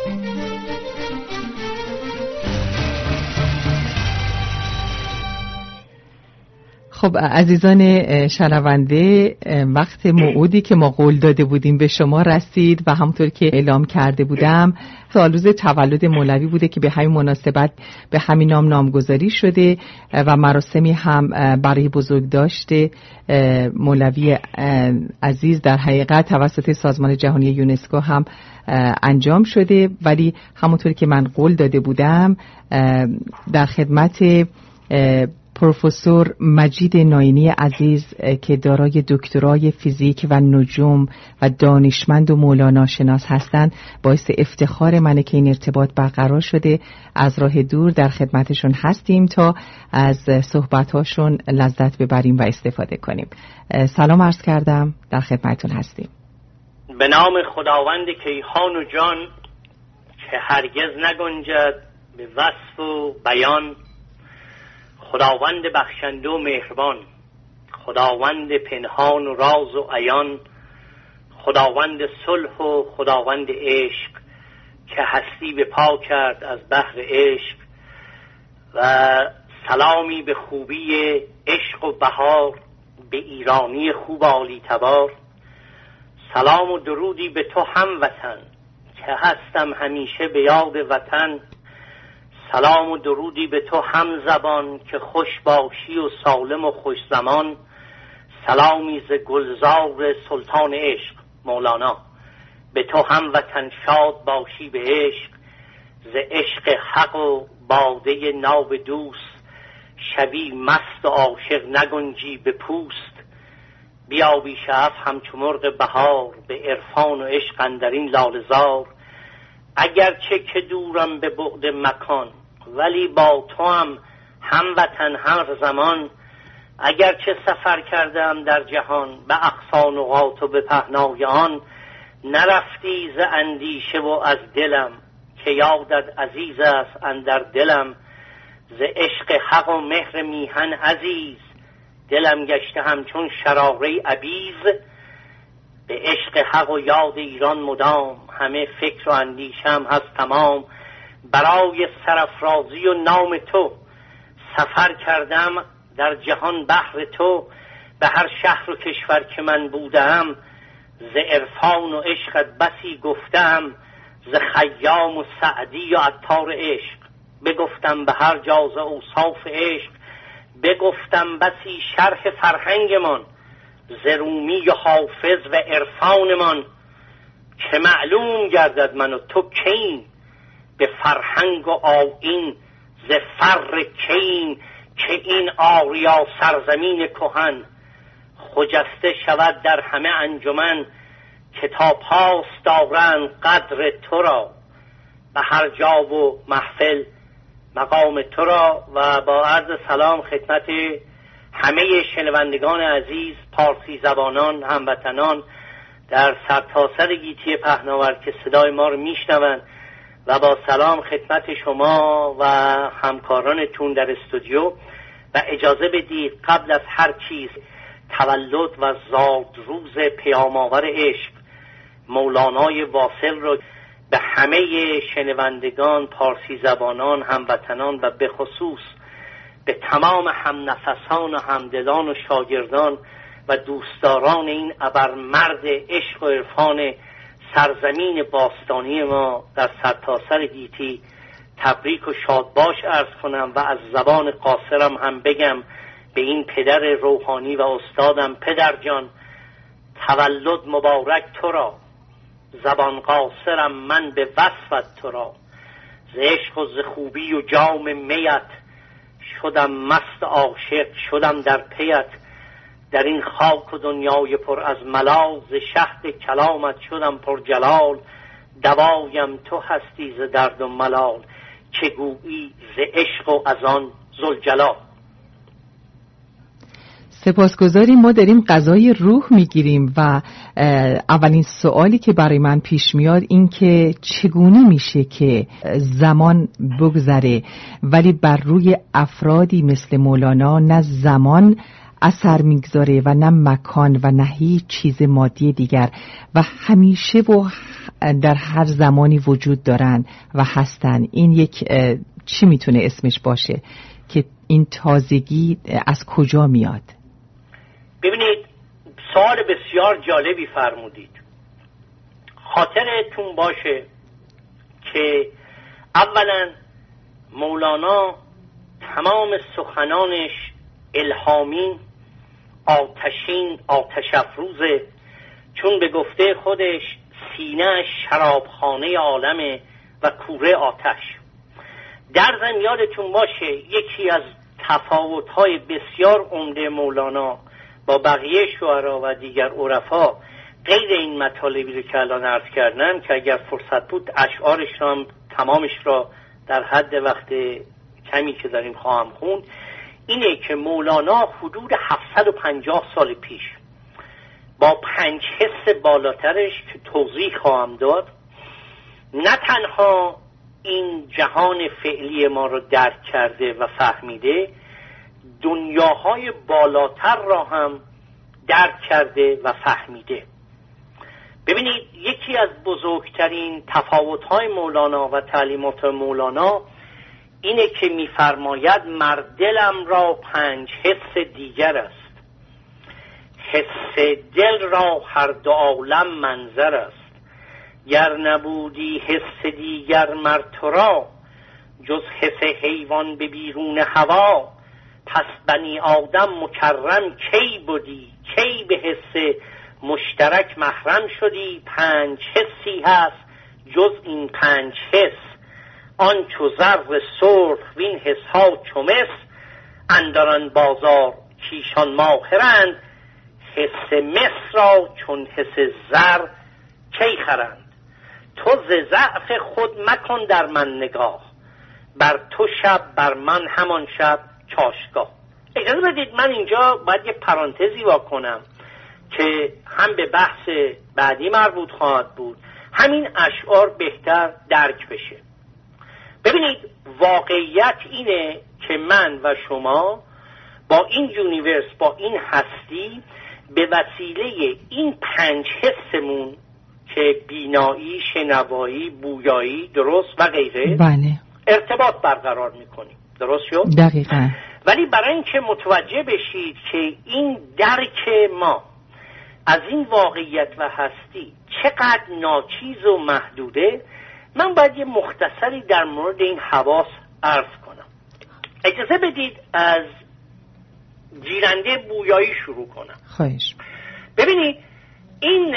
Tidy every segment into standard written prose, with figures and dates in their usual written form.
خب عزیزان شنونده، وقت موعودی که ما قول داده بودیم به شما رسید و همونطور که اعلام کرده بودم سالروز تولد مولوی بوده که به همین مناسبت به همین نام نامگذاری شده و مراسمی هم برای بزرگداشت مولوی عزیز در حقیقت توسط سازمان جهانی یونسکو هم انجام شده. ولی همونطور که من قول داده بودم در خدمت پروفسور مجید ناینی عزیز که دارای دکترای فیزیک و نجوم و دانشمند و مولانا شناس هستند، باعث افتخار منه که این ارتباط برقرار شده. از راه دور در خدمتشون هستیم تا از صحبتاشون لذت ببریم و استفاده کنیم. سلام عرض کردم، در خدمتون هستیم. به نام خداوند کیهان و جان که هرگز نگنجد به وصف و بیان، خداوند بخشنده و مهربان، خداوند پنهان و راز و عیان، خداوند صلح و خداوند عشق که هستی به پا کرد از بحر عشق، و سلامی به خوبی عشق و بهار به ایرانی خوب عالی تبار. سلام و درودی به تو هموطن که هستم همیشه به یاد وطن. سلام و درودی به تو هم زبان که خوش باشی و سالم و خوش زمان. سلامی ز گلزار سلطان عشق مولانا، به تو هم وطن شاد باشی به عشق. ز عشق حق و باده ناب دوست، شبی مست و عاشق نگنجی به پوست. بیا بی شعف همچو مرغ بهار، به عرفان و عشق اندرین لاله‌زار. اگرچه که دورم به بعد مکان، ولی با تو هم وطن هر زمان. اگرچه سفر کردم در جهان، به اقصا نقاط و به پهنای آن. نرفتی ز اندیشه و از دلم، که یادت عزیز است اندر دلم. ز عشق حق و مهر میهن عزیز، دلم گشته همچون شراره عبیز. به عشق حق و یاد ایران مدام، همه فکر و اندیشم هست تمام. برای سرافرازی و نام تو، سفر کردم در جهان بحر تو. به هر شهر و کشور که من بودم، ز عرفان و عشقت بسی گفتم. ز خیام و سعدی و عطار عشق، بگفتم به هر جا ز اوصاف عشق. بگفتم بسی شرح فرهنگمان، ز رومی و حافظ و عرفانمان. که معلوم گردد من و تو کین، به فرهنگ و آیین ز فر کین. که این آریا سرزمین کهن، خجسته شود در همه انجمن. که تا پاس دارند قدر تو را، به هر جا و محفل مقام تو را. و با عرض سلام خدمت همه شنوندگان عزیز، پارسی زبانان، هموطنان در سرتاسر گیتی پهناور که صدای ما رو میشنوند، و با سلام خدمت شما و همکارانتون در استودیو. و اجازه بدید قبل از هر چیز تولد و زادروز پیام‌آور عشق مولانای واصل رو به همه شنوندگان، پارسی زبانان، هموطنان و به خصوص به تمام همنفسان و همدلان و شاگردان و دوستداران این ابرمرد عشق و عرفان سرزمین باستانی ما در سرتاسر گیتی تبریک و شادباش عرض کنم. و از زبان قاصرم هم بگم به این پدر روحانی و استادم: پدر جان تولد مبارک تو را، زبان قاصرم من به وصفت تو را. ز عشق و ز خوبی و جام میت، شدم مست عاشق شدم در پیت. در این خاک و دنیای پر از ملال، ز شهد کلامت شدم پر جلال. دوایم تو هستی ز درد و ملال، که گویی ز عشق و از آن ذوالجلال. سپاسگزاریم. ما داریم غذای روح میگیریم و اولین سوالی که برای من پیش میاد این که چگونه میشه که زمان بگذره ولی بر روی افرادی مثل مولانا نه زمان اثر میگذاره و نه مکان و نه هیچ چیز مادی دیگر و همیشه و در هر زمانی وجود دارن و هستن. این یک چی میتونه اسمش باشه که این تازگی از کجا میاد؟ ببینید سوال بسیار جالبی فرمودید. خاطرتون باشه که اولا مولانا تمام سخنانش الهامی، آتشین، آتش افروزه، چون به گفته خودش سینه شرابخانه عالمه و کوره آتش. در ضمن یادتون باشه یکی از تفاوت‌های بسیار عمده مولانا با بقیه شعرا و دیگر عرفا غیر این مطالبی رو که الان عرض کردم که اگر فرصت بود اشعارش را هم تمامش را در حد وقت کمی که داریم خواهم خوند، اینه که مولانا حدود 750 سال پیش با 5 حس بالاترش که توضیح خواهم داد نه تنها این جهان فعلی ما رو درک کرده و فهمیده، دنیاهای بالاتر را هم درک کرده و فهمیده. ببینید یکی از بزرگترین تفاوت‌های مولانا و تعلیمات مولانا اینه که می‌فرماید مردلم را 5 حس دیگر است، حس دل را هر دو عالم منظر است، گر نبودی حس دیگر مر تو را، جز حس حیوان به بیرون هوا، پس بنی آدم مکرم کی بودی، کی به حس مشترک محرم شدی. 5 حسی هست جز این 5 حس، آن چو زر سرخ وین حس ها چو مس، اندران بازار کیشان ماهرند، حس مس را چون حس زر کی خرند. تو ز ضعف خود مکن در من نگاه، بر تو شب بر من همان شب چاشتگاه. اجازه بدید من اینجا باید یه پرانتزی واکنم که هم به بحث بعدی مربوط خواهد بود، همین اشعار بهتر درک بشه. ببینید واقعیت اینه که من و شما با این یونیورس، با این هستی، به وسیله این 5 حسمون که بینایی، شنوایی، بویایی، درست و غیره، بله، ارتباط برقرار میکنیم. درست شد؟ دقیقاً. ولی برای اینکه متوجه بشید که این درک ما از این واقعیت و هستی چقدر ناچیز و محدوده، من باید یه مختصری در مورد این حواس عرض کنم. اجازه بدید از گیرنده بویایی شروع کنم. خواهش. ببینید این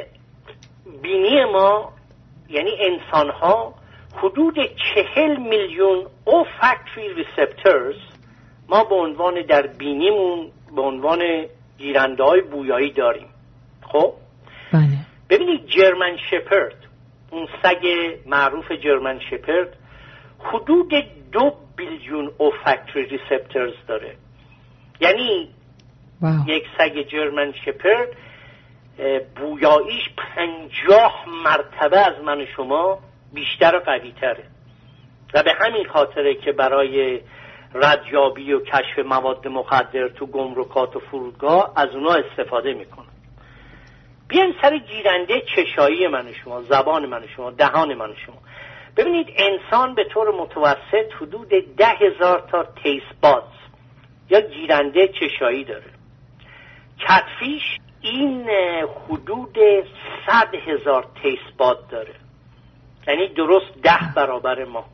بینی ما، یعنی انسان ها، حدود 40 میلیون olfactory receptors ما به عنوان در بینیمون به عنوان گیرنده های بویایی داریم. خب بله. ببینید جرمن شپرد، اون سگ معروف جرمن شپرد، حدود 2 بیلیون olfactory receptors داره. یعنی یک سگ جرمن شپرد بویاییش 50 مرتبه از من و شما بیشتر و قوی تره و به همین خاطره که برای ردیابی و کشف مواد مخدر تو گمرکات و فرودگاه از اونا استفاده میکنن. بیایم سر گیرنده چشایی من و شما، زبان من و شما، دهان من و شما. ببینید انسان به طور متوسط حدود 10,000 تا تیست بادز یا گیرنده چشایی داره. کتفیش این حدود 100,000 تیست باد داره، یعنی درست 10 برابر ما.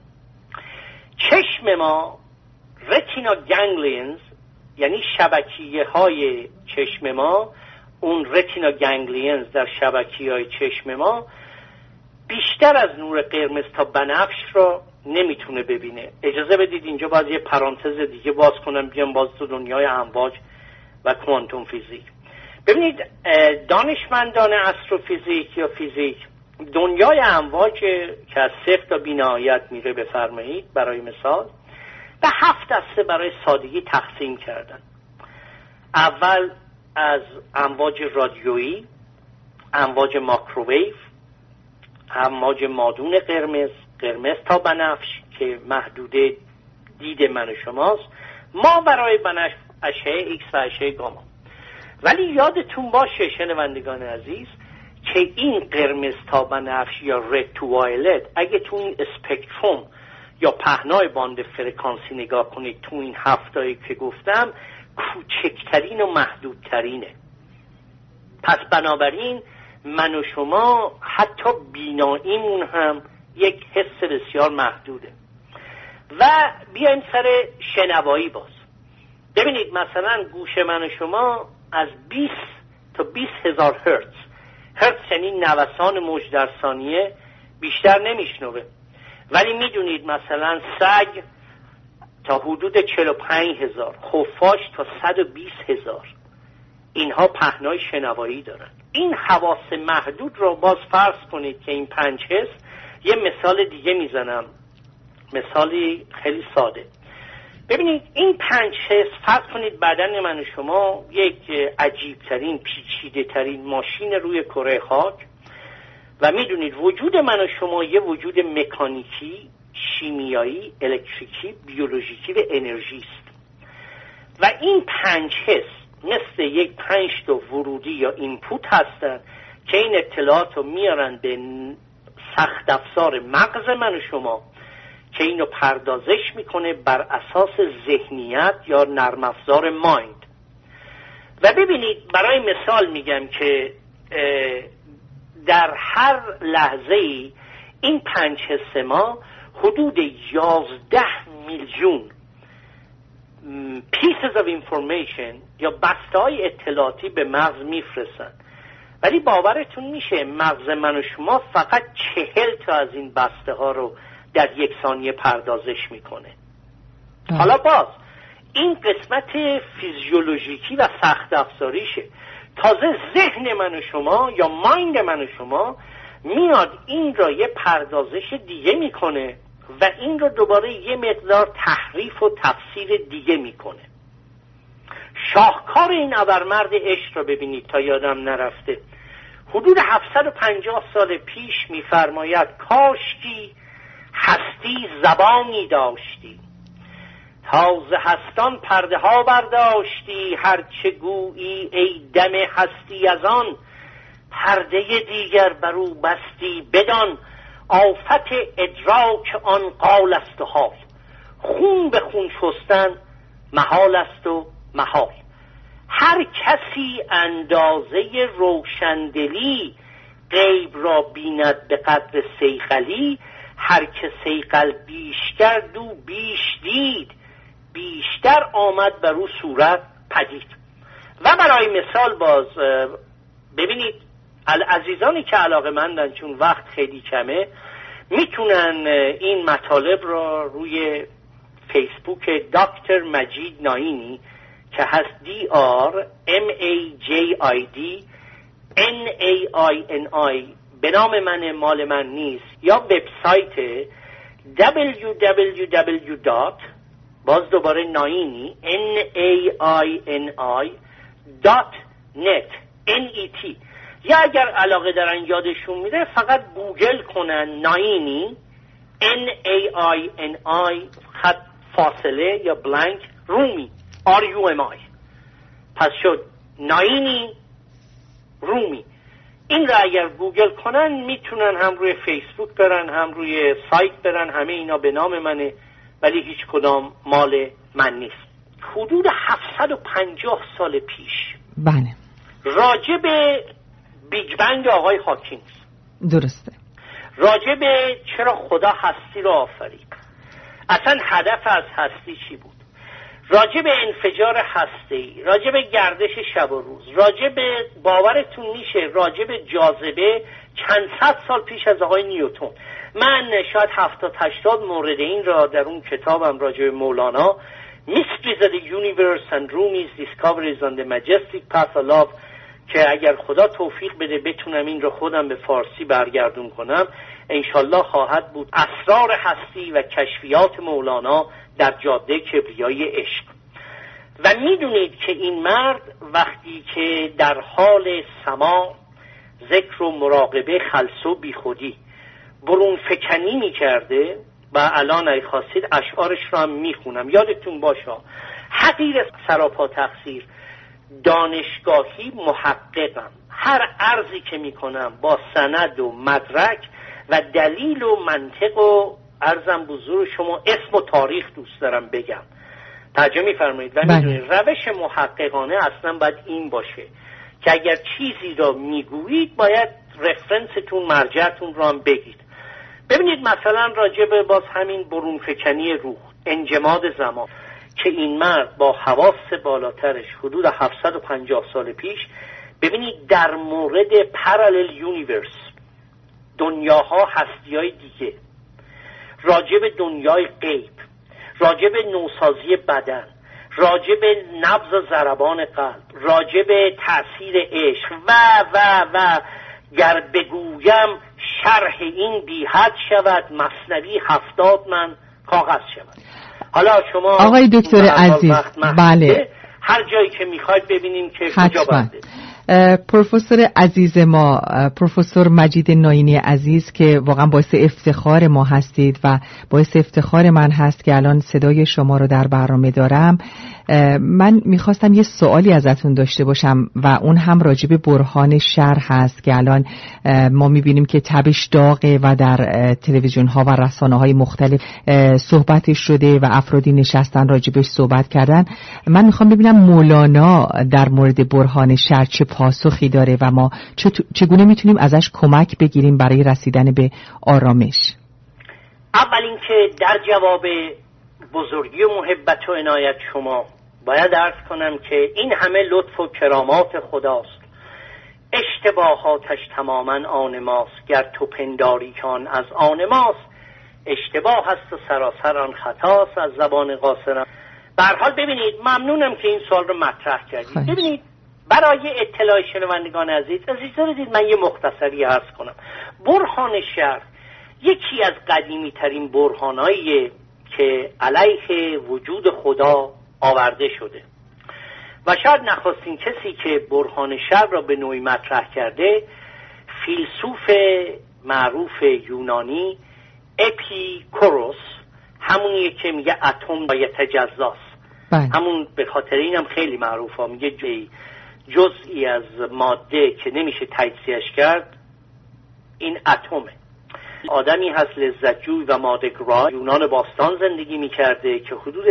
چشم ما رتینا گانگلینز، یعنی شبکیه های چشم ما، اون رتینا گانگلینز در شبکیه های چشم ما بیشتر از نور قرمز تا بنفش را نمیتونه ببینه. اجازه بدید اینجا باید یه پرانتز دیگه باز کنم، بیام باز تو دنیای امواج و کوانتوم فیزیک. ببینید دانشمندان استروفیزیک یا فیزیک دنیای امواج که از 0 تا بی‌نهایت میره بفرمایید برای مثال به 7 دسته برای سادگی تقسیم کردن. اول از امواج رادیویی، امواج ماکروویو، امواج مادون قرمز تا بنفش که محدوده دید من و شماست. ما برای اشعه ایکس و اشعه گاما. ولی یادتون باشه شنوندگان عزیز که این قرمز تا بنفش یا رد تو وایلت اگه تو این اسپکتروم یا پهنای باند فرکانسی نگاه کنید تو این هفتایی که گفتم کوچکترین و محدودترینه. پس بنابراین من و شما حتی بیناییمون هم یک حس بسیار محدوده. و بیایم سر شنوایی باز. ببینید مثلا گوش من و شما از 20 تا 20,000 هرتز یعنی نوسان موج در ثانیه بیشتر نمیشنوه. ولی میدونید مثلا سگ تا حدود 45,000، خفاش تا 120,000 اینها پهنای شنوایی دارن. این حواس محدود رو باز فرض کنید که این 5 حس. یه مثال دیگه میزنم، مثالی خیلی ساده. ببینید این 5 حس، فرض کنید بدن من و شما یک عجیبترین پیچیده ترین ماشین روی کره خاک و میدونید وجود من و شما یه وجود مکانیکی، شیمیایی، الکتریکی، بیولوژیکی و انرژی است. و این 5 حس مثل یک 5 تا ورودی یا اینپوت هستن که این اطلاعات رو میارن به سخت افزار مغز من و شما که اینو پردازش میکنه بر اساس ذهنیت یا نرم افزار مایند. و ببینید برای مثال میگم که در هر لحظه ای این 5 حس ما حدود 11 میلیون pieces of information یا بسته‌های اطلاعاتی به مغز میفرستن. ولی باورتون میشه مغز من و شما فقط 40 تا از این بسته ها رو در 1 ثانیه پردازش میکنه. حالا باز این قسمت فیزیولوژیکی و سخت افزاریشه. تازه ذهن من و شما یا مایند من و شما میاد این را یه پردازش دیگه میکنه و این رو دوباره یه مقدار تحریف و تفسیر دیگه میکنه. شاهکار این ابرمرد عشق رو ببینید تا یادم نرفته. حدود 750 سال پیش میفرماید کاشکی هستی زبانی داشتی، تازه هستان پرده ها برداشتی، هرچه گویی ای دم هستی از آن پرده دیگر برو بستی، بدان آفت ادراک آن قال است و حال، خون به خون شستن محال است و محال. هر کسی اندازه روشندلی غیب را بیند به قدر صیقلی، هر که صیقل بیش کرد و بیش دید، بیشتر آمد بر او صورت پدید. و برای مثال باز ببینید عزیزانی که علاقه‌مندن چون وقت خیلی کمه میتونن این مطالب را روی فیسبوک دکتر مجید ناینی که هست DRMAJIDNAINI به نام من، مال من نیست، یا وبسایت www. باز دوباره ناینی NAINI.net یا اگر علاقه دارن یادشون میره فقط گوگل کنن ناینی NAINI خط فاصله یا بلانک رومی RUMI. پس شد ناینی رومی. این را اگر گوگل کنن میتونن هم روی فیسبوک برن هم روی سایت برن، همه اینا به نام منه ولی هیچ کدام مال من نیست. حدود 750 سال پیش بله راجع به بیگ بنگ آقای هاکینگز، درسته، راجع به چرا خدا هستی رو آفرید، اصلا هدف از هستی چی بود، راجع به انفجار هسته‌ای، راجع به گردش شب و روز، راجع به باورتون میشه راجع به جاذبه چند صد سال پیش از آقای نیوتن. من شاید 70-80 مورد این را در اون کتابم راجع به مولانا Mysteries of the Universe and Rumi's Discoveries on the Majestic Path of Love که اگر خدا توفیق بده بتونم این رو خودم به فارسی برگردون کنم انشالله خواهد بود، اسرار هستی و کشفیات مولانا در جاده کبریای عشق. و میدونید که این مرد وقتی که در حال سماع، ذکر و مراقبه، خلص و بیخودی برون فکنی میکرده و الان ای خواستید اشعارش رو هم میخونم. یادتون باشه حقیر سراپا تقصیر، دانشگاهی محققم. هر عرضی که میکنم با سند و مدرک و دلیل و منطق و عرضم بزرگ شما اسم و تاریخ دوست دارم بگم. توجه میفرمایید و میدونید روش محققانه اصلا باید این باشه که اگر چیزی را میگویید باید رفرنستون، مرجعتون را هم بگید. ببینید مثلا راجع به باز همین برون فکنی روح، انجماد زمان، که این مرد با حواس بالاترش حدود 750 سال پیش، ببینید در مورد پارالل یونیورس، دنیاها، هستی‌های دیگه، راجع به دنیای غیب، راجع به نوسازی بدن، راجع به نبض و ضربان قلب، راجع به تأثیر عشق و گر بگویم شرح این بی حد شود، مثنوی 70 من کاغذ شود. حالا شما آقای دکتر عزیز، بله، هر جایی که میخواید ببینیم که کجا بنده. پروفسور عزیز ما، پروفسور مجید ناینی عزیز، که واقعا باعث افتخار ما هستید و باعث افتخار من هست که الان صدای شما رو در برنامه دارم. من میخواستم یه سوالی ازتون داشته باشم و اون هم راجع به برهان شر هست که الان ما میبینیم که تبش داغه و در تلویزیون ها و رسانه های مختلف صحبتش شده و افرادی نشستن راجبش صحبت کردن. من میخوام ببینم مولانا در مورد برهان شر چه پاسخی داره و ما چگونه میتونیم ازش کمک بگیریم برای رسیدن به آرامش. اول اینکه در جواب بزرگی و محبت و عنایت شما باید عرض کنم که این همه لطف و کرامات خداست، اشتباهاتش تماما آن ماست، گر تو پنداری که آن از آن ماست، اشتباه هست و سراسر آن خطاست از زبان قاصرم. به هر حال ببینید، ممنونم که این سوال رو مطرح کردید. ببینید، برای اطلاع شنوندگان عزیز اجازه بدید من یه مختصری عرض کنم. برهان شر یکی از قدیمی ترین برهاناییه که علیه وجود خدا آورده شده و شاید نخستین کسی که برهان شر را به نوعی مطرح کرده فیلسوف معروف یونانی اپیکوروس، همونیه که میگه اتم یتجزاست. همون به خاطر اینم خیلی معروفه، میگه جزئی از ماده که نمیشه تجزیهش کرد این اتمه. آدمی هست لذتجوی و ماده‌گرای، یونان باستان زندگی میکرده که حدود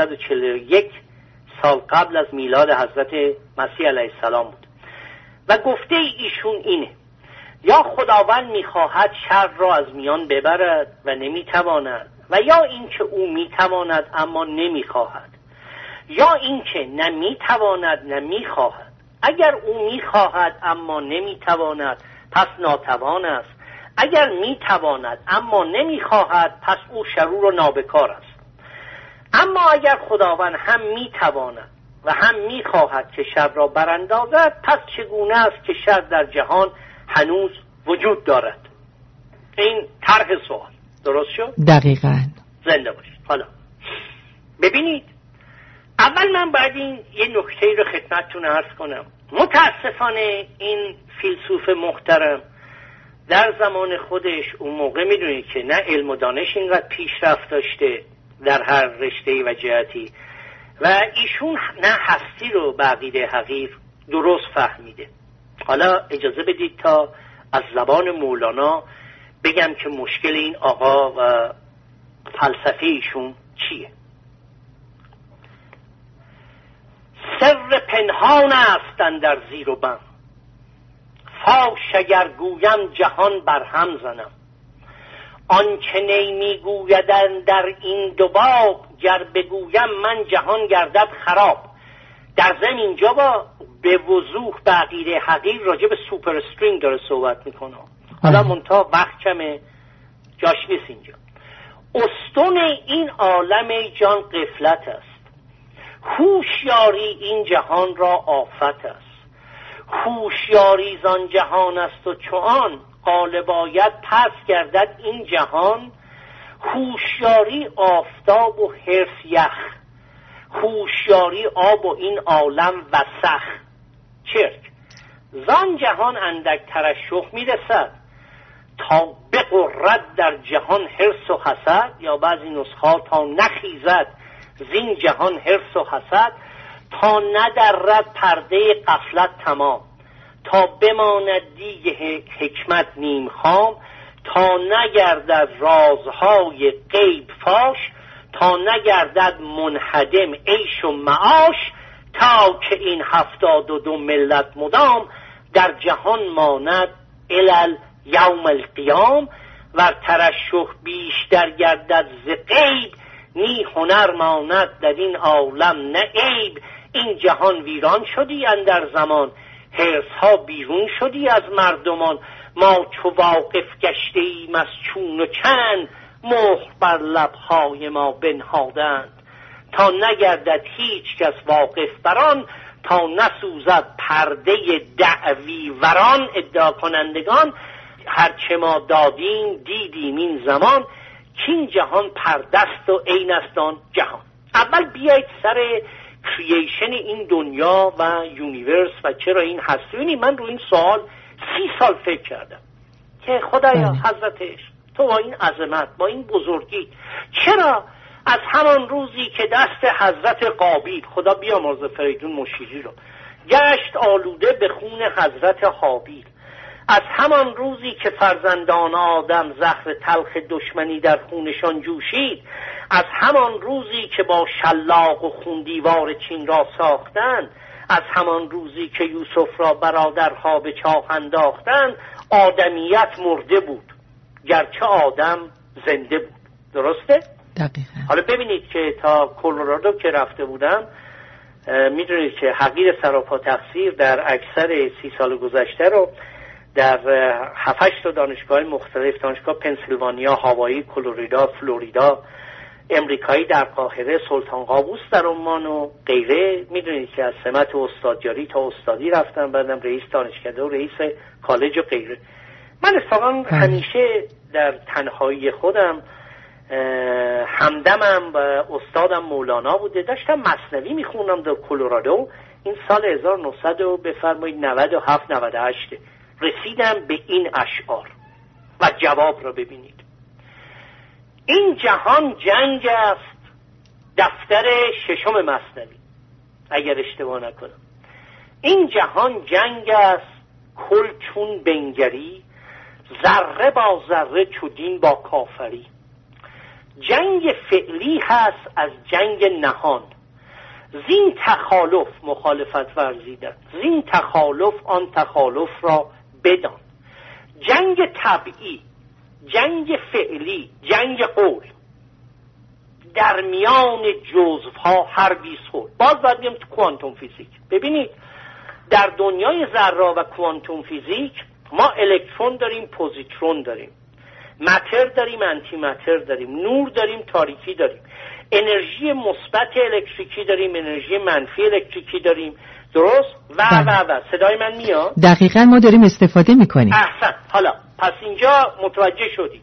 341 سال قبل از میلاد حضرت مسیح علیه السلام بود و گفته ایشون اینه: یا خداوند میخواهد شر را از میان ببرد و نمیتواند، و یا اینکه او میتواند اما نمیخواهد، یا اینکه نه میتواند نه میخواهد. اگر او میخواهد اما نمیتواند پس ناتوان است، اگر میتواند اما نمیخواهد پس او شرور و نابکار است. اما اگر خداوند هم میتواند و هم میخواهد که شر را براندازد، پس چگونه است که شر در جهان هنوز وجود دارد؟ این طرح سوال درست شد؟ دقیقاً. زنده باشید. حالا ببینید، اول من باید یه نکته رو خدمتتون عرض کنم. متاسفانه این فیلسوف محترم در زمان خودش اون موقع میدونید که نه علم و دانش اینقدر پیشرفت داشته در هر رشته‌ای و جهتی و ایشون نه هستی رو به عقیده حقیر درست فهمیده. حالا اجازه بدید تا از زبان مولانا بگم که مشکل این آقا و فلسفه ایشون چیه. سر پنهان است اندر زیر و بم، فاش اگر گویم جهان برهم زنم. آنچه نمی گویدن در این دو باب، گر بگویم من جهان گردد خراب. در ضمن اینجا با به وضوح به عقیده حقیر راجع به سوپر استرینگ داره صحبت میکنه. حالا منتها وقت کمه، جاش نیست اینجا. استون این عالم جان غفلت است، هوشیاری این جهان را آفت است. هوشیاری زان جهان است و چون غالب آید پس گردد این جهان. هوشیاری آفتاب و حرص یخ، هوشیاری آب و این عالم وسخ. چرک زان جهان اندک ترشح میرسد، تا بقرد در جهان حرص و حسد. یا بعضی نسخه تا نخیزد زین جهان حرص و حسد، تا ندرد پرده غفلت تمام، تا بماند دیگ حکمت نیم خام، تا نگردد رازهای غیب فاش، تا نگردد منهدم عیش و معاش، تا که این 72 ملت مدام در جهان ماند الال یوم القیام، ور ترشح بیشتر گردد ز غیب، نی هنر ماند در این عالم نه عیب. این جهان ویران شدی اندر زمان، حرص ها بیرون شدی از مردمان. ما چو واقف گشته ایم از چون و چند، مهر بر لبهای ما بنهادند. تا نگردد هیچ کس واقف بران، تا نسوزد پرده دعوی وران. ادعا کنندگان هرچه ما دادیم دیدیم این زمان، کین جهان پردست و عین است آن جهان. اول بیایید سر کرییشن این دنیا و یونیورس و چرا این هستی. من رو این سوال 30 سال فکر کردم که خدایا حضرتش تو با این عظمت، با این بزرگی، چرا از همان روزی که دست حضرت قابیل، خدا بیامرزه فریدون مشیری رو، گشت آلوده به خون حضرت حابیل، از همان روزی که فرزندان آدم زهر تلخ دشمنی در خونشان جوشید، از همان روزی که با شلاق و خون دیوار چین را ساختند، از همان روزی که یوسف را برادرها به چاه انداختند، آدمیت مرده بود گرچه آدم زنده بود. درسته؟ دقیقا. حالا ببینید که تا کلرادو که رفته بودم، میدونید که حقیر سراپا تقصیر در اکثر 30 سال گذشته رو در 7-8 دانشگاه مختلف، دانشگاه پنسیلوانیا، هاوایی، کلریدا، فلوریدا، امریکایی در قاهره، سلطان قابوس در عمان و غیره، میدونید که از سمت استادیاری تا استادی رفتم، بعدم رئیس دانشکده و رئیس کالج و غیره. من اتفاقا همیشه در تنهایی خودم همدمم و استادم مولانا بوده، داشتم مثنوی میخوندم در کلرادو. این سال 1900 بفرمایید 97-98 رسیدم به این اشعار و جواب را ببینید. این جهان جنگ است، دفتر 6 مثنوی اگر اشتباه نکنم. این جهان جنگ است، کل چون بنگری، ذره با ذره چو دین با کافری. جنگ فعلی هست از جنگ نهان، زین تخالف مخالفت ورزیدن، زین تخالف آن تخالف را بدان. جنگ طبعی، جنگ فعلی، جنگ قول، در میان جزوها هر بیسخور. باز باید بیم تو کوانتوم فیزیک. ببینید در دنیای ذره و کوانتوم فیزیک ما الکترون داریم، پوزیترون داریم، ماتر داریم، آنتی ماتر داریم، نور داریم، تاریکی داریم، انرژی مثبت الکتریکی داریم، انرژی منفی الکتریکی داریم. درست؟ و صدای من میاد؟ دقیقاً ما داریم استفاده میکنیم. احسن. حالا پس اینجا متوجه شدید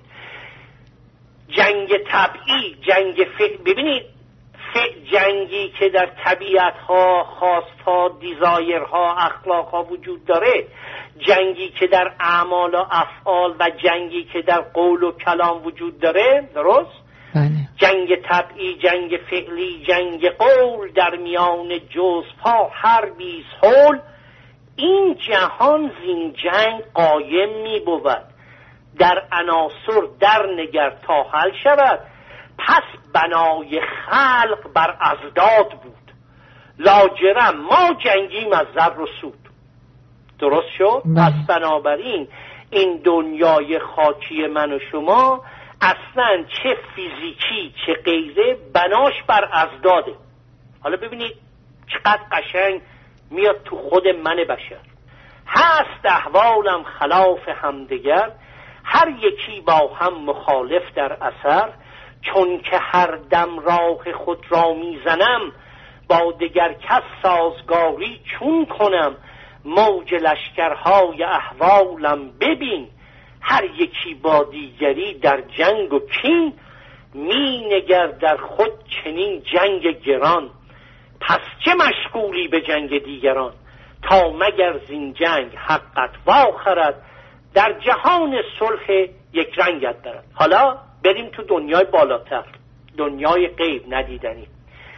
جنگ طبعی، جنگ ببینید جنگی که در طبیعت‌ها، خواست‌ها، دیزایرها، اخلاق‌ها وجود داره، جنگی که در اعمال و افعال و جنگی که در قول و کلام وجود داره. درست؟ بله. جنگ طبعی، جنگ فعلی، جنگ قول، در میان جزوها هر بیسهول. این جهان زین جنگ قایم می بود، در عناصر در نگر تا حل شود. پس بنای خلق بر ازداد بود، لاجرم ما جنگیم از ضر و سود. درست شد؟ پس بنابراین این دنیای خاکی من و شما اصلا چه فیزیکی چه غیره بناش بر ازداده. حالا ببینید چقدر قشنگ میاد تو خود من بشر. هست احوالم خلاف همدیگر، هر یکی با هم مخالف در اثر. چون که هر دم راه خود را میزنم، با دگر کس سازگاری چون کنم. موج لشکرهای احوالم ببین، هر یکی با دیگری در جنگ و کین. می نگر در خود چنین جنگ گران، پس چه مشغولی به جنگ دیگران. تا مگر زین جنگ حقت واخرد، در جهان صلح یک رنگت دارد. حالا بریم تو دنیای بالاتر، دنیای غیب ندیدنی.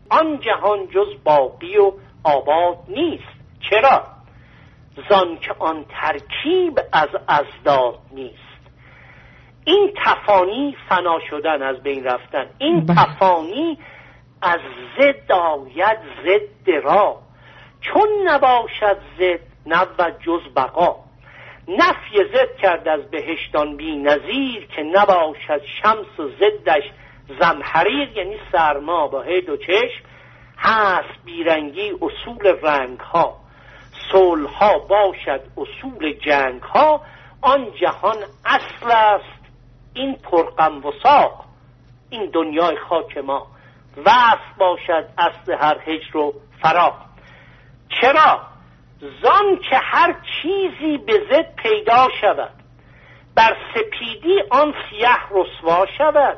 آن جهان جز باقی و آباد نیست. چرا؟ زان که آن ترکیب از ازداد نیست. این تفانی فنا شدن، از بین رفتن. این تفانی از ضد آید ضد را، چون نباشد ضد نبود جز بقا. نفی ضد کرد از بهشتان بی نظیر، که نباشد شمس و ضدش زمهریر. یعنی سرما با هی دو چشم، هست بیرنگی اصول رنگ ها، صلح ها باشد اصول جنگ ها. آن جهان اصل است این پرغم و ساق، این دنیای خاک ما وصف باشد اصل هر هجر و فراق. چرا؟ زان که هر چیزی به ضد پیدا شود، بر سپیدی آن سیاه رسوا شود.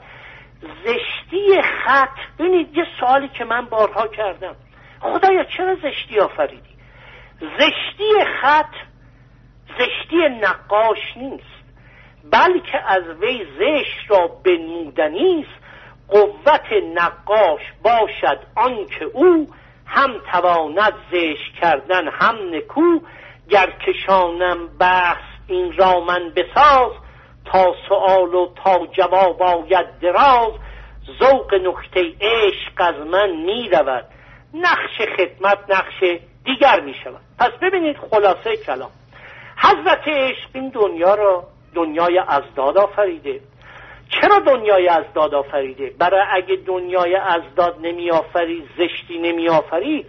زشتی خط، ببینید یه سوالی که من بارها کردم، خدایا چرا زشتی آفریدی؟ زشتی خط زشتی نقاش نیست، بلکه از وی زشت را بنمودنیست. قوت نقاش باشد آن که او، هم تواند زشت کردن هم نکو. گر کشانم بحث این را من بساز، تا سؤال و تا جواب آید دراز. ذوق نکته عشق از من می رود، نقش خدمت نقش دیگر می شود. پس ببینید خلاصه کلام، حضرت عشق این دنیا را دنیای ازداد آفریده. چرا دنیای ازداد آفریده؟ برای اگه دنیای ازداد نمی آفرید، زشتی نمی آفرید.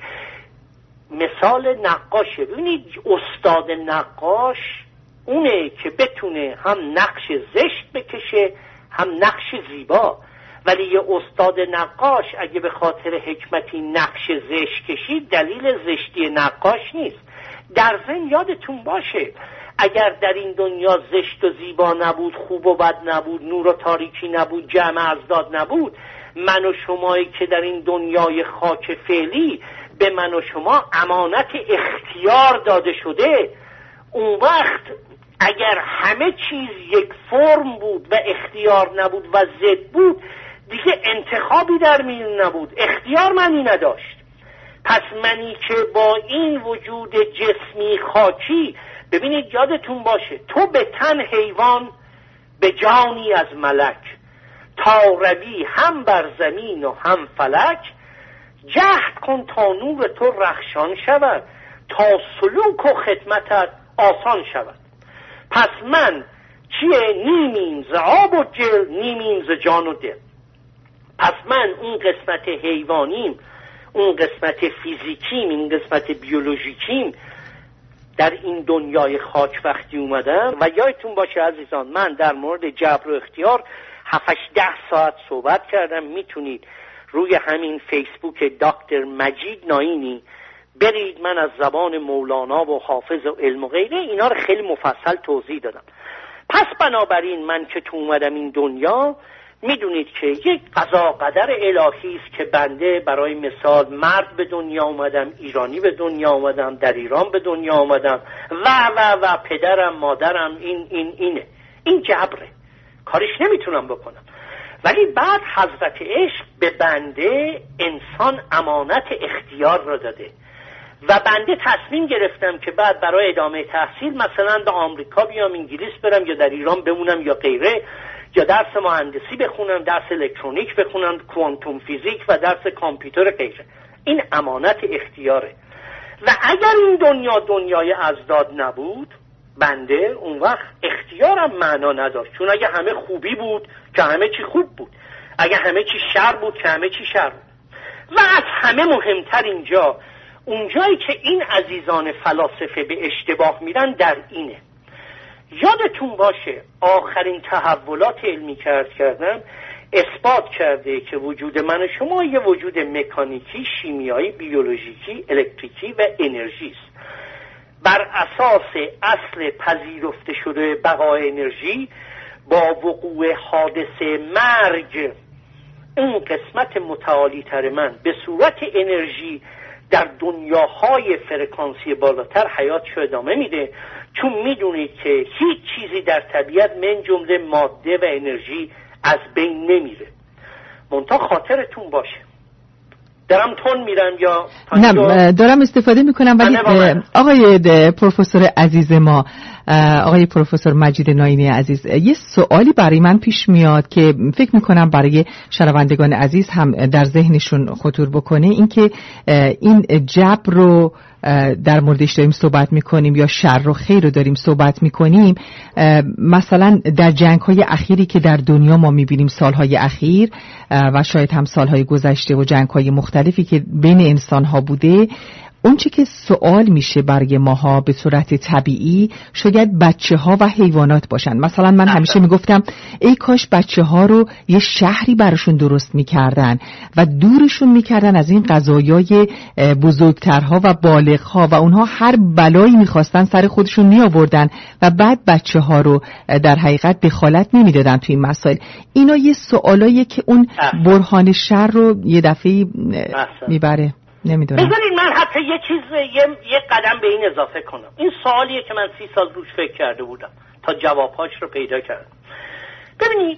مثال نقاشه، ببینید استاد نقاش اونه که بتونه هم نقش زشت بکشه هم نقش زیبا. ولی یه استاد نقاش اگه به خاطر حکمتی نقش زشت کشید، دلیل زشتی نقاش نیست. در ضمن یادتون باشه اگر در این دنیا زشت و زیبا نبود، خوب و بد نبود، نور و تاریکی نبود، جمع ازداد نبود، من و شمایی که در این دنیای خاک فعلی به من و شما امانت اختیار داده شده، اون وقت اگر همه چیز یک فرم بود و اختیار نبود و ضد بود، دیگه انتخابی در میون نبود، اختیار منی نداشت. پس منی که با این وجود جسمی خاکی، ببینید یادتون باشه تو به تن حیوان به جانی از ملک، تا روی هم بر زمین و هم فلک. جهد کن تا نور تو رخشان شود، تا سلوک و خدمتت آسان شود. پس من چیه؟ نیمیم ز آب و جل، نیمیم ز جان و دل. پس من اون قسمت حیوانیم، اون قسمت فیزیکیم، این قسمت بیولوژیکیم در این دنیای خاک وقتی اومدم. و یادتون باشه عزیزان، من در مورد جبر و اختیار 7-10 ساعت صحبت کردم. میتونید روی همین فیسبوک دکتر مجید ناینی برید، من از زبان مولانا و حافظ و علم و غیره اینا رو خیلی مفصل توضیح دادم. پس بنابراین من که تو اومدم این دنیا، میدونید که یک قضا قدر الهی است که بنده برای مثال مرد به دنیا اومدم، ایرانی به دنیا اومدم، در ایران به دنیا اومدم و پدرم مادرم اینه، این جبره، کارش نمیتونم بکنم. ولی بعد حضرت عشق به بنده انسان امانت اختیار را داده و بنده تصمیم گرفتم که بعد برای ادامه تحصیل مثلا به آمریکا بیام، انگلیس برم، یا در ایران بمونم یا غیره، یا درس مهندسی بخونم، درس الکترونیک بخونم، کوانتوم فیزیک و درس کامپیوتر غیره. این امانت اختیاره. و اگر این دنیا دنیای ازداد نبود، بنده اون وقت اختیارم معنا نداشت. چون اگه همه خوبی بود که همه چی خوب بود، اگه همه چی شر بود که همه چی شر بود. و از همه مهمتر اینجا، اونجایی که این عزیزان فلاسفه به اشتباه میرن در اینه. یادتون باشه آخرین تحولات علمی کردم اثبات کرده که وجود من و شما یه وجود مکانیکی، شیمیایی، بیولوژیکی، الکتریکی و انرژی است. بر اساس اصل پذیرفته شده بقای انرژی، با وقوع حادثه مرگ اون قسمت متعالی تر من به صورت انرژی در دنیاهای فرکانسی بالاتر حیاتشو ادامه میده. چون میدونید که هیچ چیزی در طبیعت من جمله ماده و انرژی از بین نمیره. منتها خاطرتون باشه دارم تون میرم یا نه دارم استفاده میکنم، ولی آقای پروفسور عزیز ما، آقای پروفسور مجید ناینی عزیز، یه سوالی برای من پیش میاد که فکر میکنم برای شنوندگان عزیز هم در ذهنشون خطور بکنه، اینکه این جبر رو در موردش داریم صحبت میکنیم یا شر و خیر رو داریم صحبت میکنیم. مثلا در جنگ‌های اخیری که در دنیا ما میبینیم، سالهای اخیر و شاید هم سالهای گذشته و جنگ‌های مختلفی که بین انسان‌ها بوده، اون چی که سوال میشه برای ماها به صورت طبیعی شاید بچه‌ها و حیوانات باشن. مثلا من همیشه میگفتم ای کاش بچه‌ها رو یه شهری براشون درست میکردن و دورشون میکردن از این قضایای بزرگترها و بالغها و اونها هر بلایی میخواستن سر خودشون میآوردن و بعد بچه‌ها رو در حقیقت دخالت نمیدادن تو این مسائل. اینا یه سوالاییه که اون برهان شر رو یه دفعه میبره. نمیدونم. بذارید من حتی یه قدم به این اضافه کنم. این سوالیه که من 30 سال روش فکر کرده بودم تا جوابهاش رو پیدا کردم. ببینید،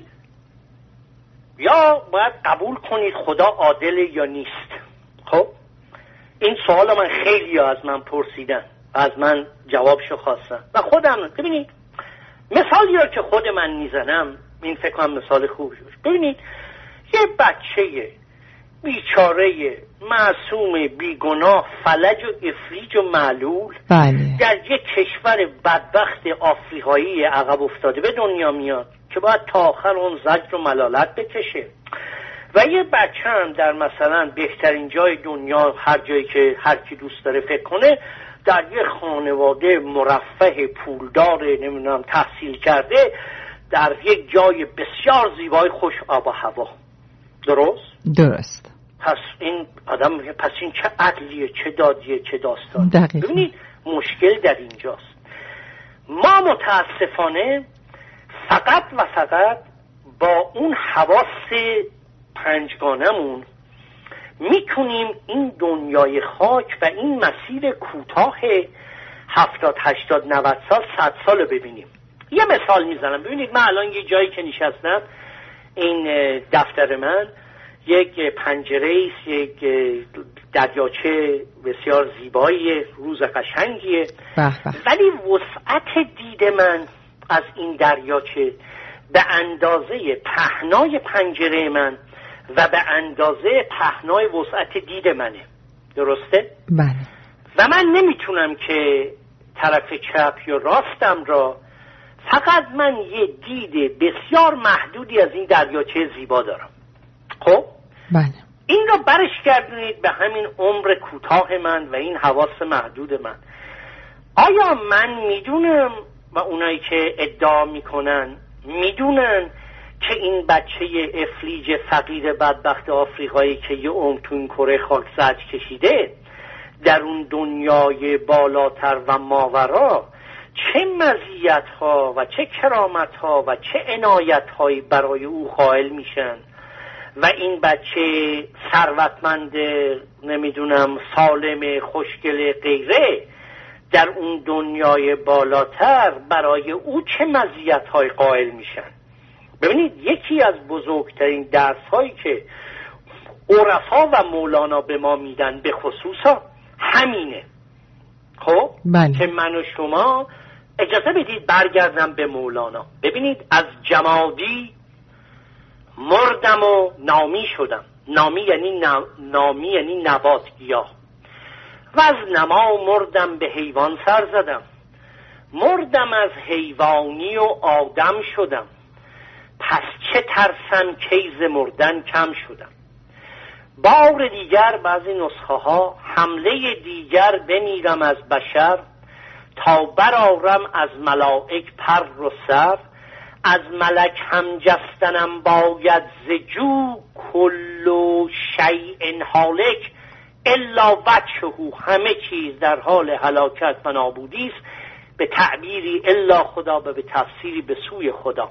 یا باید قبول کنید خدا عادل یا نیست. خب این سوال من خیلی از من پرسیدن، از من جوابشو خواستن و خودم. ببینید مثالی رو که خود من میزنم، این فکر کنم مثال خوبی بود. ببینید یه بچه بیچاره معصوم بیگناه فلج و افلیج و معلول در یک کشور بدبخت آفریقایی عقب افتاده به دنیا میاد که باید تا آخر اون زجر و ملالت بکشه، و یه بچه هم در مثلا بهترین جای دنیا، هر جایی که هر کی دوست داره فکر کنه، در یه خانواده مرفه پولدار نمیدونم تحصیل کرده در یک جای بسیار زیبای خوش آب و هوا. درست. پس این آدم میگه پس این چه عدلیه، چه دادیه، چه داستان. ببینید مشکل در اینجاست. ما متاسفانه فقط و فقط با اون حواس پنجگانمون میتونیم این دنیای خاک و این مسیر کوتاه 70 80 90 سال 100 سال رو ببینیم. یه مثال میزنم. ببینید من الان یه جایی که نشستم، این دفتر من یک پنجره است، یک دریاچه بسیار زیبایی، روز قشنگیه، ولی وسعت دید من از این دریاچه به اندازه پهنای پنجره من و به اندازه پهنای وسعت دید منه. درسته؟ بله. و من نمیتونم که طرف چپ یا راستم را، فقط من یه دید بسیار محدودی از این دریاچه زیبا دارم. خب بله. این رو برش گردونید به همین عمر کوتاه من و این حواس محدود من. آیا من میدونم و اونایی که ادعا میکنن میدونن که این بچه افلیج فقیر بدبخت آفریقایی که یه عمر تو این کره خاک زج کشیده در اون دنیای بالاتر و ماورا چه مزیت‌ها و چه کرامت‌ها و چه عنایت‌هایی برای او قائل میشن، و این بچه ثروتمند نمیدونم سالم خوشگل غیره در اون دنیای بالاتر برای او چه مزیت‌های قائل میشن. ببینید یکی از بزرگترین درس‌هایی که عرفا و مولانا به ما میدن به خصوصا همینه. خب بله. که من و شما اجازه بدید برگردم به مولانا. ببینید از جمادی مردم و نامی شدم. نامی یعنی نبات گیاه. و از نما مردم به حیوان سر زدم. مردم از حیوانی و آدم شدم. پس چه ترسم کیز مردن کم شدم. بار دیگر بعضی نسخه ها حمله دیگر بمیرم از بشر، تا برارم از ملائک پر و سر. از ملک هم جستنم باید زجو، کل شیء هالک الا وجهه. همه چیز در حال هلاکت و نابودی است، به تعبیری الا خدا و به تفسیری به سوی خدا.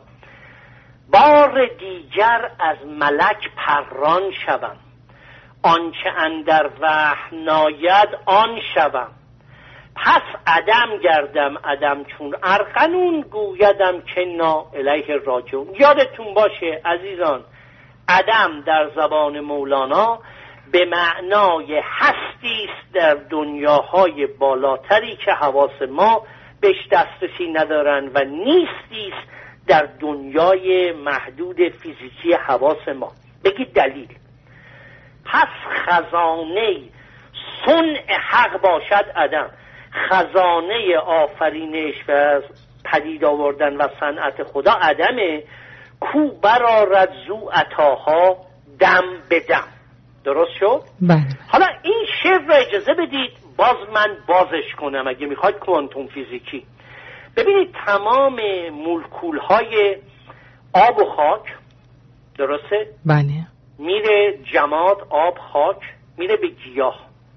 بار دیگر از ملک پران شوم، آنچه اندر وحی ناید آن شوم. پس عدم گردم عدم چون ارقنون، گویدم که نا الیه راجعون. یادتون باشه عزیزان، عدم در زبان مولانا به معنای هستی است در دنیاهای بالاتری که حواس ما بهش دسترسی ندارن و نیستی است در دنیای محدود فیزیکی حواس ما. بگید دلیل. پس خزانه صنع حق باشد عدم، خزانه آفرینش و پدید آوردن و صنعت خدا عدمه، کو برآرد زو عطاها دم به دم. درست شد؟ بله. حالا این شعر را اجازه بدید باز من بازش کنم اگه میخواید کوانتوم فیزیکی. ببینید تمام مولکول های آب و خاک، درسته؟ بله. میره جماد، آب، خاک، میره به گیاه.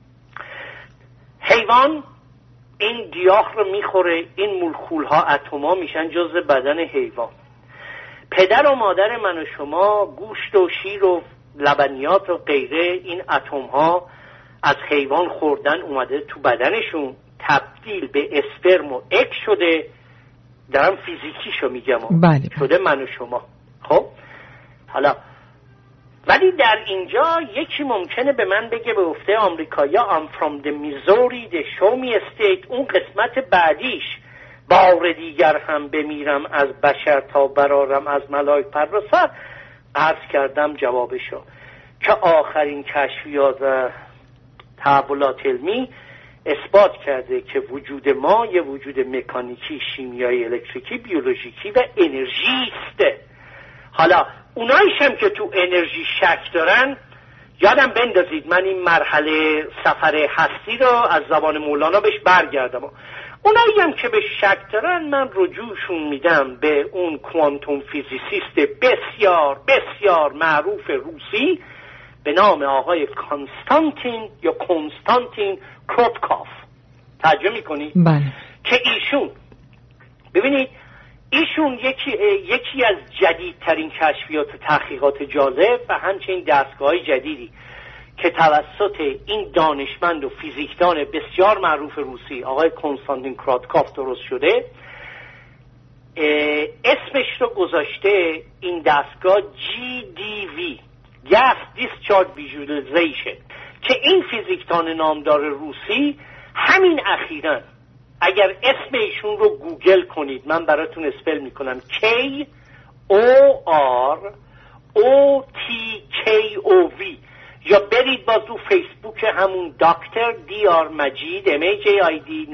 حیوان این گیاه رو میخوره، این مولکول ها اتما میشن جزء بدن حیوان. پدر و مادر من و شما گوشت و شیر و لبنیات و غیره، این اتم ها از حیوان خوردن اومده تو بدنشون، تبدیل به اسپرم و اگ شده. دارم فیزیکیشو میگم. بله. شده من و شما. خب حالا ولی در اینجا یکی ممکنه به من بگه به گفته آمریکایا I'm from the Missouri the show me state، اون قسمت بعدیش بار دیگر هم بمیرم از بشر تا برارم از ملائک پر و سر. عرض کردم جوابشو که آخرین کشفیات و تحولات علمی اثبات کرده که وجود ما یه وجود مکانیکی، شیمیایی، الکتریکی، بیولوژیکی و انرژی است. حالا اونایشم که تو انرژی شک دارن یادم بندازید من این مرحله سفر هستی رو از زبان مولانا بهش برگردم. اونایی هم که به شک دارن من رجوعشون میدم به اون کوانتوم فیزیسیست بسیار بسیار معروف روسی به نام آقای کنستانتین کروتکوف. ترجمه میکنی؟ بله. که ایشون ببینید ایشون یکی از جدیدترین کشفیات و تحقیقات جالب و همچنین دستگاه‌های جدیدی که توسط این دانشمند و فیزیکدان بسیار معروف روسی آقای کنستانتین کروتکوف درست شده، اسمش رو گذاشته این دستگاه GDV Gas Discharge Visualization که این فیزیکدان نامدار روسی همین اخیراً اگر اسم ایشون رو گوگل کنید من براتون اسپل میکنم KOROTKOV یا برید باز تو فیسبوک همون دکتر DR مجید MAJID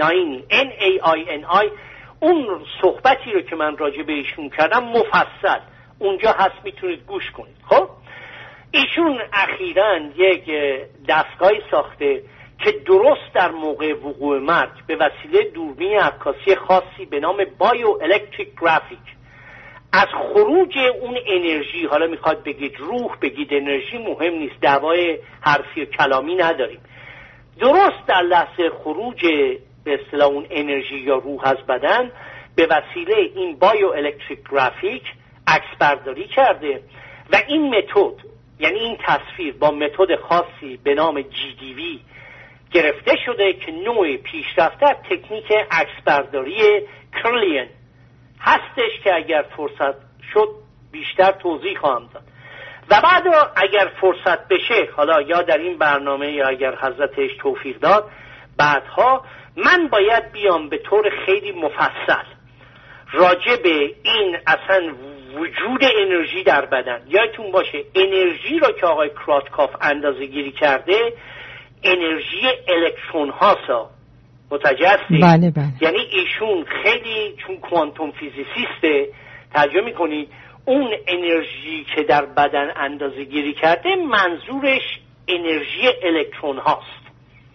NAINI اون صحبتی رو که من راجع به ایشون کردم مفصل اونجا هست میتونید گوش کنید. خب ایشون اخیراً یک دستگاهی ساخته که درست در موقع وقوع مرگ به وسیله دوربین عکاسی خاصی به نام بایو الکتریک گرافیک از خروج اون انرژی، حالا میخواد بگید روح بگید انرژی مهم نیست، دعوای حرفی و کلامی نداریم، درست در لحظه خروج به اصطلاح اون انرژی یا روح از بدن به وسیله این بایو الکتریک گرافیک عکس برداری کرده و این متد یعنی این تصویر با متد خاصی به نام GDV گرفته شده که نوع پیشرفته تکنیک عکسبرداری کرلین هستش که اگر فرصت شد بیشتر توضیح خواهم داد و بعد اگر فرصت بشه حالا یا در این برنامه یا اگر حضرتش توفیق داد بعدها من باید بیام به طور خیلی مفصل راجع به این اصلا وجود انرژی در بدن. یادتون باشه انرژی را که آقای کروتکوف اندازه گیری کرده انرژی الکترون هاستا متوجه هستی؟ بله بله. یعنی ایشون خیلی چون کوانتوم فیزیسیسته ترجمه میکنی اون انرژی که در بدن اندازه گیری کرده منظورش انرژی الکترون هاست.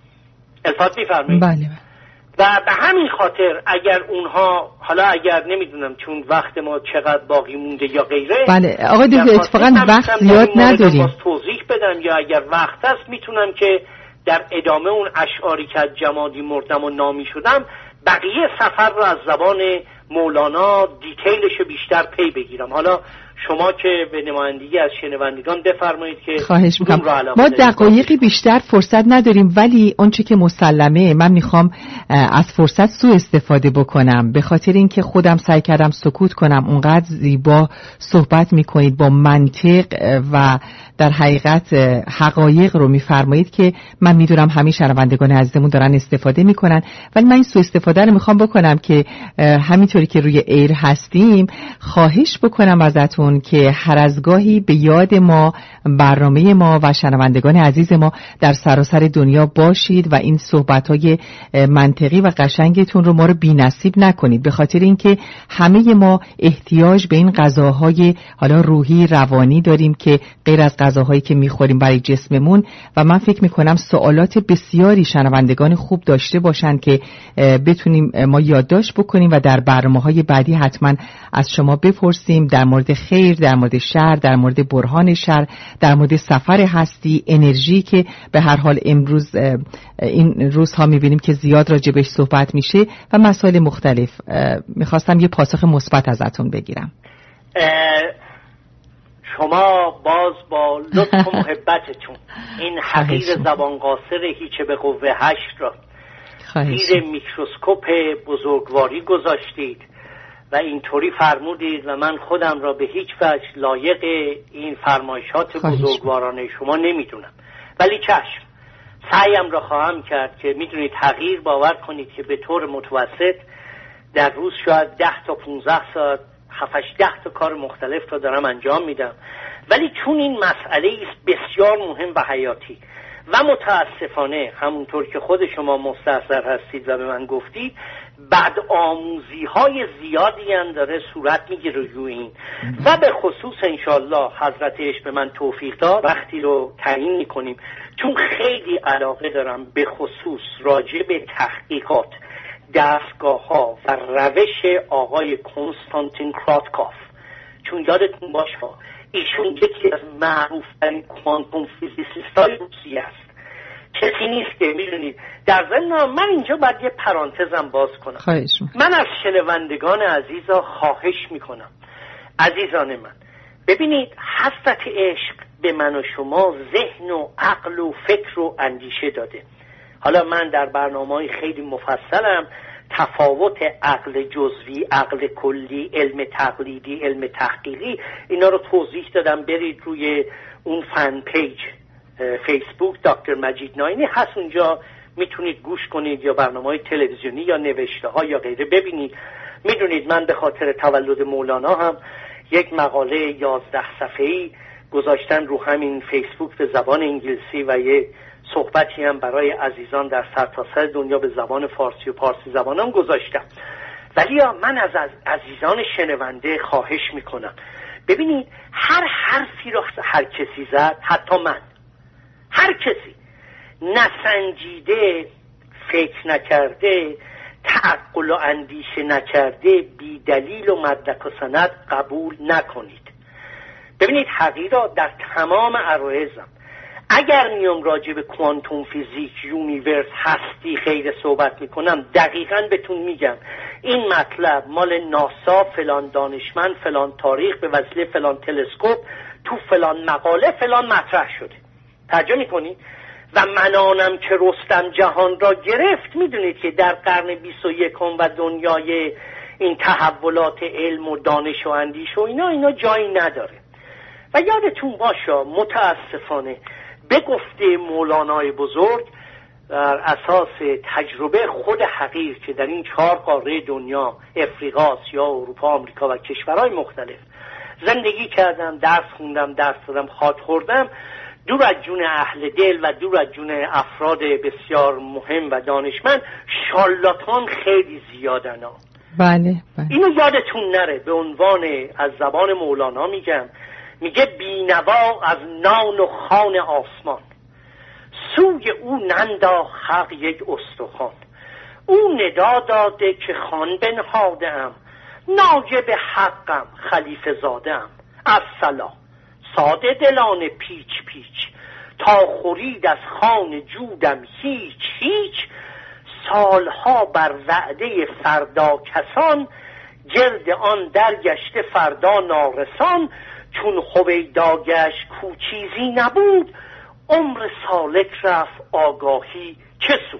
الفات میفرمایید؟ بله بله. و به همین خاطر اگر اونها حالا اگر نمیدونم چون وقت ما چقدر باقی مونده یا غیره بله آقای دکتر اتفاقا وقت زیاد نداریم باز توضیح بدم یا اگر وقت هست میتونم که در ادامه اون اشعاری که از جمادی مردم و نامی شدم بقیه سفر رو از زبان مولانا دیتیلش بیشتر پی بگیرم. حالا شما که به نمایندگی از شنوندگان بفرمایید که خواهش میکنم. ما دقایقی بیشتر فرصت نداریم، ولی اونچه که مسلمه من میخوام از فرصت سوء استفاده بکنم، به خاطر اینکه خودم سعی کردم سکوت کنم. اونقدر زیبا صحبت میکنید با منطق و در حقیقت حقایق رو میفرمایید که من میدونم همه شنوندگان عزیزمون دارن استفاده میکنن، ولی من این سوء استفاده رو میخوام بکنم که همینطوری که روی ایر هستیم خواهش بکنم ازتون که هر از گاهی به یاد ما، برنامه ما و شنوندگان عزیز ما در سراسر دنیا باشید و این صحبت‌های منطقی و قشنگتون رو ما رو بی‌نصیب نکنید، به خاطر اینکه همه ما احتیاج به این غذاهای حالا روحی روانی داریم که غیر از غذاهایی که میخوریم برای جسممون. و من فکر میکنم سوالات بسیاری شنوندگان خوب داشته باشن که بتونیم ما یادداشت بکنیم و در برنامه‌های بعدی حتما از شما بپرسیم در مورد خیر، در مورد شر، در مورد برهان شر، در مورد سفر هستی، انرژی که به هر حال امروز این روزها میبینیم که زیاد راجبش صحبت میشه و مسائل مختلف. میخواستم یه پاسخ مثبت ازتون بگیرم. شما باز با لطف و محبتتون این حقیر زبان قاصر هیچ به قوه 8 را زیر میکروسکوپ بزرگواری گذاشتید و اینطوری فرمودید و من خودم را به هیچ وجه لایق این فرمایشات بزرگوارانه شما نمیدونم، ولی چشم سعیم را خواهم کرد که میدونید حقیر باور کنید که به طور متوسط در روز شاید 10 تا 15 ساعت 7-10 تا کار مختلف را دارم انجام میدم، ولی چون این مسئله است بسیار مهم و حیاتی و متاسفانه همونطور که خود شما مستحضر هستید و به من گفتید بدآموزی های زیادی هم داره صورت میگیره روی این و به خصوص انشالله حضرتش به من توفیق داد وقتی رو تعیین میکنیم، چون خیلی علاقه دارم به خصوص راجع به تحقیقات دستگاه ها و روش آقای کنستانتین کراتکوف، چون یادتون باشه ایشون یکی از معروفترین کوانتوم فیزیسیست های روسیه است، کسی نیست که میدونید. در ضمن من اینجا باید یه پرانتزم باز کنم. من از شنوندگان عزیزا خواهش میکنم، عزیزان من ببینید حضرت عشق به من و شما ذهن و عقل و فکر و اندیشه داده. حالا من در برنامه‌های خیلی مفصلم تفاوت عقل جزوی، عقل کلی، علم تقلیدی، علم تحقیقی، اینا رو توضیح دادم. برید روی اون فن پیج فیسبوک دکتر مجید ناینی هست، اونجا میتونید گوش کنید یا برنامه‌های تلویزیونی یا نوشته ها یا غیره ببینید. میدونید من به خاطر تولد مولانا هم یک مقاله 11 صفحه‌ای گذاشتن رو همین فیسبوک به زبان انگلیسی و یه صحبتی هم برای عزیزان در سرتاسر دنیا به زبان فارسی و پارسی زبانان گذاشتم. ولی من از عزیزان شنونده خواهش میکنم ببینید هر حرفی رو هر کسی زد، حتی من، هر کسی نسنجیده، فکر نکرده، تعقل و اندیشه نکرده، بی دلیل و مدرک و سند قبول نکنید. ببینید حقیقتا در تمام عرایزم اگر میام راجع به کوانتوم فیزیک، یونیورس، هستی غیر صحبت میکنم، دقیقاً بهتون میگم این مطلب مال ناسا، فلان دانشمند، فلان تاریخ، به وسیله فلان تلسکوپ، تو فلان مقاله فلان مطرح شده. توجه میکنید؟ و منانم که رستم جهان را گرفت. میدونید که در قرن 21 و دنیای این تحولات علم و دانش و اندیشه و اینا جایی نداره. و یادتون باشه متاسفانه به گفته مولانای بزرگ بر اساس تجربه خود حقیر که در این 4 قاره دنیا، افریقا، آسیا، اروپا، آمریکا و کشورهای مختلف زندگی کردم، درس خوندم، درس دادم، خاط خوردم، دور از جون اهل دل و دور از جون افراد بسیار مهم و دانشمند شارلاتان خیلی زیادن ها. بله. اینو یادتون نره. به عنوان از زبان مولانا میگه بینوا از نان و خوان آسمان، سوی او ننداخت حق یک استخوان. او ندا داده که خان بنهادم، ناجب حقم خلیفه زادم. السلام ساده دلان پیچ پیچ، تا خورید از خان جودم هیچ. سالها بر وعده فردا کسان، گرد آن درگشته فردا نارسان. چون هویدا گشت کو چیزی نبود، عمر سالک رفت آگاهی چه سود.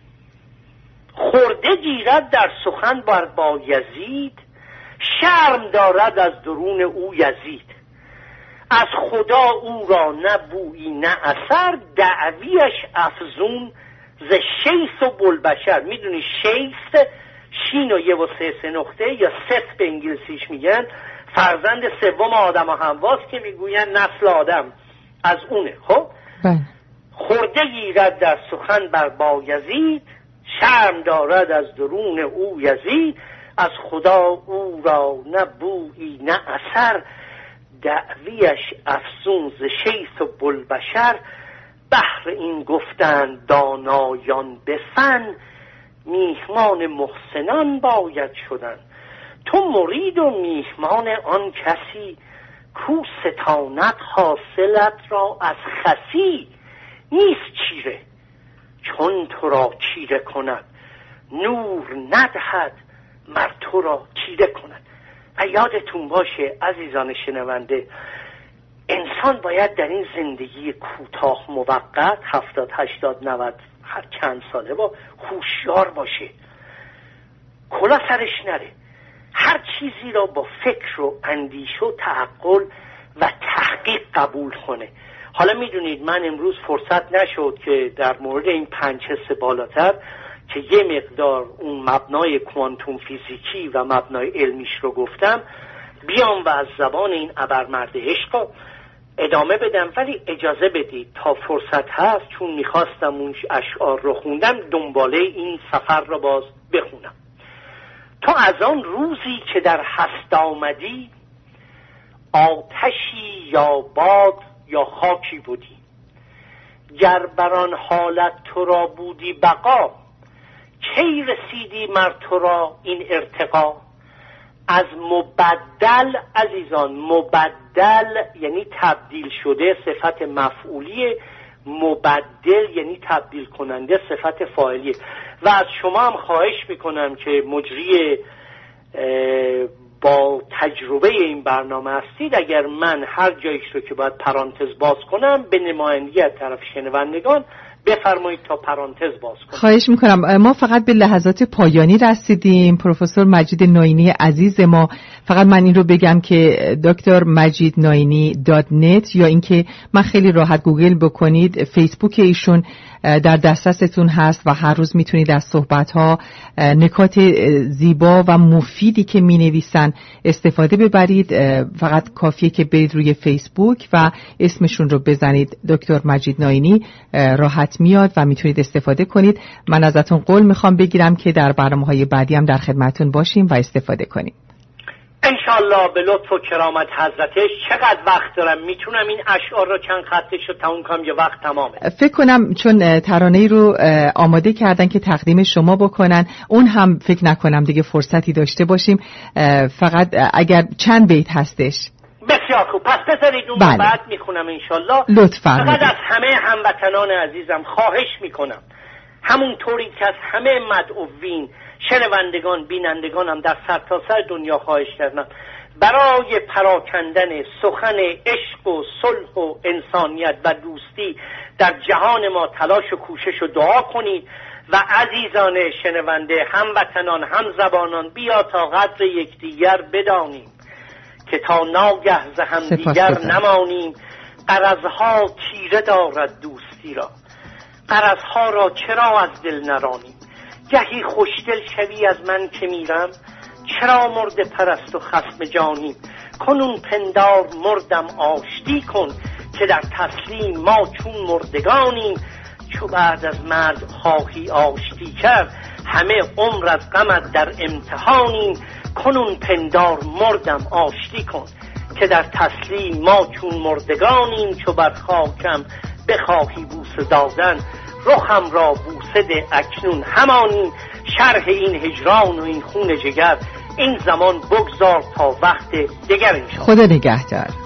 خورده گیرد در سخن بر بایزید، شرم دارد از درون او یزید. از خدا او را نه بویی نه اثر، دعویش افزون ز شیث و بلبشر. میدونی شیث شین و یه و سه نقطه یا ست به انگلیسیش میگن، فرزند سوم آدم و حواست که میگوین نسل آدم از اونه. خب خورده گیرد در سخن بر بایزید، شرم دارد از درون او یزید. از خدا او را نه بویی نه اثر، دعویش افزون ز شیث و بلبشر. بهر این گفتند دانایان به فن، میهمان محسنان باید شدن. تو مرید و میهمان آن کسی، کو ستاند حاصلت را از خسی. نیست چیره چون تو را چیره کند، نور ندهد مر تو را چیره کند. و یادتون باشه عزیزان شنونده، انسان باید در این زندگی کوتاه موقت 70 80 90 هر چند ساله با هوشیار باشه، کلا سرش نره، هر چیزی را با فکر و اندیشه و تعقل و تحقیق قبول کنه. حالا میدونید من امروز فرصت نشد که در مورد این 5 حس بالاتر که یه مقدار اون مبنای کوانتوم فیزیکی و مبنای علمیش رو گفتم بیام و از زبان این ابرمرد عشق ادامه بدم، ولی اجازه بدید تا فرصت هست چون میخواستم اون اشعار رو خوندم دنباله این سفر رو باز بخونم. تو از آن روزی که در هست آمدی، آتشی یا باد یا خاکی بودی. گر بر آن حالت تو را بودی بقا، کی رسیدی مر تو را این ارتقا. از مبدل عزیزان، مبدل یعنی تبدیل شده، صفت مفعولیه. مبدل یعنی تبدیل کننده، صفت فاعلیه. و از شما هم خواهش میکنم که مجری با تجربه این برنامه هستید، اگر من هر جایش رو که باید پرانتز باز کنم به نمایندگی از طرف شنوندگان بفرمایید تا پرانتز باز کنم. خواهش میکنم. ما فقط به لحظات پایانی رسیدیم. پروفسور مجید ناینی عزیز ما، فقط من این رو بگم که دکتر مجید ناینی .net یا اینکه من خیلی راحت گوگل بکنید، فیسبوک ایشون در دسترستون هست و هر روز میتونید از صحبت‌ها نکات زیبا و مفیدی که مینویسن استفاده ببرید. فقط کافیه که برید روی فیسبوک و اسمشون رو بزنید، دکتر مجید ناینی، راحت میاد و میتونید استفاده کنید. من ازتون قول میخوام بگیرم که در برنامه‌های بعدی هم در خدمتتون باشیم و استفاده کنیم. انشالله به لطف و کرامت حضرتش. چقدر وقت دارم؟ میتونم این اشعار رو چند خطش رو تموم کنم یا وقت تمامه؟ فکر کنم چون ترانه‌ای رو آماده کردن که تقدیم شما بکنن، اون هم فکر نکنم دیگه فرصتی داشته باشیم. فقط اگر چند بیت هستش. بسیار خوب، پس بذارید اون بله. بعد میخونم انشالله. لطفاً. فقط از همه هموطنان عزیزم خواهش میکنم، همونطوری که از همه مدعوین، شنوندگان، بینندگانم در سرتاسر دنیا خواهش کردم برای پراکندن سخن عشق و صلح و انسانیت و دوستی در جهان ما تلاش و کوشش و دعا کنید. و عزیزان شنونده، هموطنان، همزبانان، بیا تا قدر یکدیگر بدانیم که تا ناگه ز همدیگر نمانیم. غرضها تیره دارد دوستی را، غرضها را چرا از دل نرانیم. گهی خوشدل شوی از من که میرم، چرا مرد پرست و خصم جانیم. کنون پندار مردم آشتی کن، که در تسلیم ما چون مردگانیم. چو بعد از مرد خواهی آشتی کرد، همه عمر از غمت در امتحانیم. کنون پندار مردم آشتی کن، که در تسلیم ما چون مردگانیم. چو بر خاکم بخواهی بوسه دادن، رخم را بوسه ده اکنون همانیم. شرح این هجران و این خون جگر، این زمان بگذار تا وقت دگر انشاءالله. خدا نگهدار.